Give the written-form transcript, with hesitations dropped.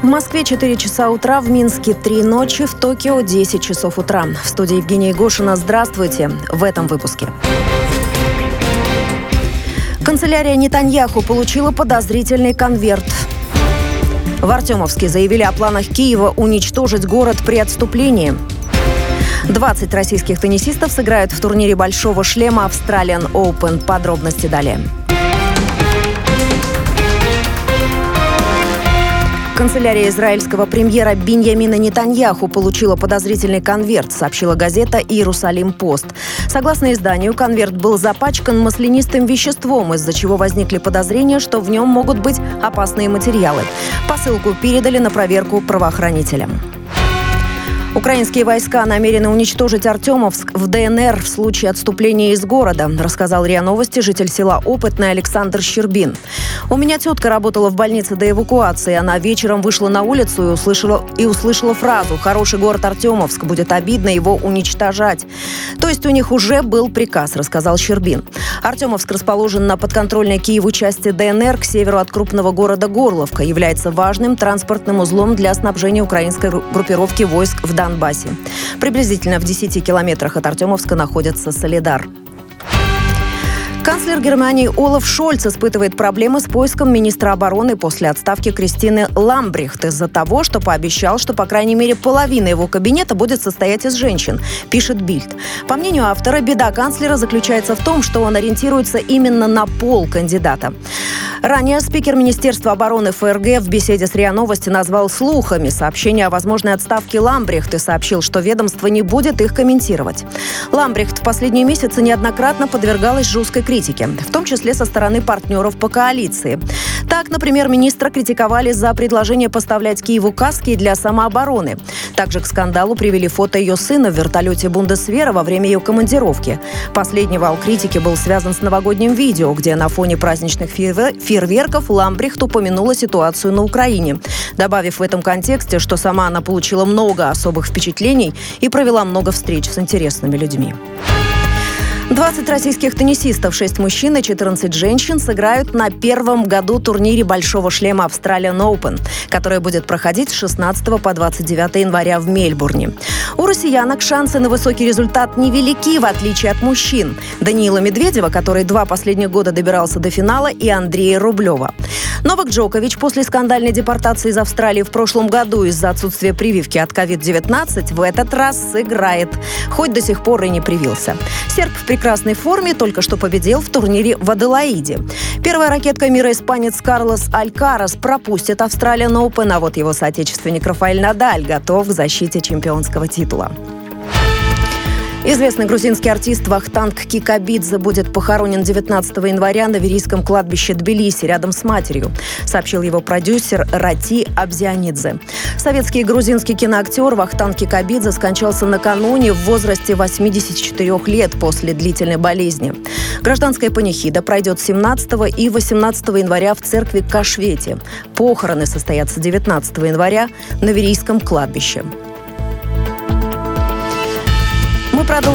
В Москве 4 часа утра, в Минске 3 ночи, в Токио 10 часов утра. В студии Евгения Егошина. Здравствуйте. В этом выпуске. Канцелярия Нетаньяху получила подозрительный конверт. В Артемовске заявили о планах Киева уничтожить город при отступлении. 20 российских теннисистов сыграют в турнире «Большого шлема» Australian Open. Подробности далее. Канцелярия израильского премьера Биньямина Нетаньяху получила подозрительный конверт, сообщила газета «Иерусалим-Пост». Согласно изданию, конверт был запачкан маслянистым веществом, из-за чего возникли подозрения, что в нем могут быть опасные материалы. Посылку передали на проверку правоохранителям. Украинские войска намерены уничтожить Артемовск в ДНР в случае отступления из города, рассказал РИА Новости житель села Опытное Александр Щербин. «У меня тетка работала в больнице до эвакуации. Она вечером вышла на улицу и услышала фразу «Хороший город Артемовск, будет обидно его уничтожать». То есть у них уже был приказ, рассказал Щербин. Артемовск расположен на подконтрольной Киеву части ДНР к северу от крупного города Горловка, является важным транспортным узлом для снабжения украинской группировки войск в Донбассе. Приблизительно в 10 километрах от Артемовска находится Солидар. Канцлер Германии Олаф Шольц испытывает проблемы с поиском министра обороны после отставки Кристины Ламбрехт из-за того, что пообещал, что, по крайней мере, половина его кабинета будет состоять из женщин, пишет Бильд. По мнению автора, беда канцлера заключается в том, что он ориентируется именно на пол кандидата. Ранее спикер Министерства обороны ФРГ в беседе с РИА Новости назвал слухами сообщение о возможной отставке Ламбрехт и сообщил, что ведомство не будет их комментировать. Ламбрехт в последние месяцы неоднократно подвергалась жесткой критике, в том числе со стороны партнеров по коалиции. Так, например, министра критиковали за предложение поставлять Киеву каски для самообороны. Также к скандалу привели фото ее сына в вертолете Бундесвера во время ее командировки. Последний вал критики был связан с новогодним видео, где на фоне праздничных фейерверков Ламбрехт упомянула ситуацию на Украине, добавив в этом контексте, что сама она получила много особых впечатлений и провела много встреч с интересными людьми. 20 российских теннисистов, 6 мужчин и 14 женщин сыграют на первом году турнире «Большого шлема» Australian Open, который будет проходить с 16 по 29 января в Мельбурне. У россиянок шансы на высокий результат невелики, в отличие от мужчин. Даниила Медведева, который 2 последних года добирался до финала, и Андрея Рублева. Новак Джокович после скандальной депортации из Австралии в прошлом году из-за отсутствия прививки от COVID-19 в этот раз сыграет, хоть до сих пор и не привился. Серб в прекрасной форме только что победил в турнире в Аделаиде. Первая ракетка мира испанец Карлос Алькарас пропустит Australian Open, а вот его соотечественник Рафаэль Надаль готов к защите чемпионского титула. Известный грузинский артист Вахтанг Кикабидзе будет похоронен 19 января на Верийском кладбище Тбилиси, рядом с матерью, сообщил его продюсер Рати Абзианидзе. Советский и грузинский киноактер Вахтанг Кикабидзе скончался накануне в возрасте 84 лет после длительной болезни. Гражданская панихида пройдет 17 и 18 января в церкви Кашвети. Похороны состоятся 19 января на Верийском кладбище. Мы продолжим.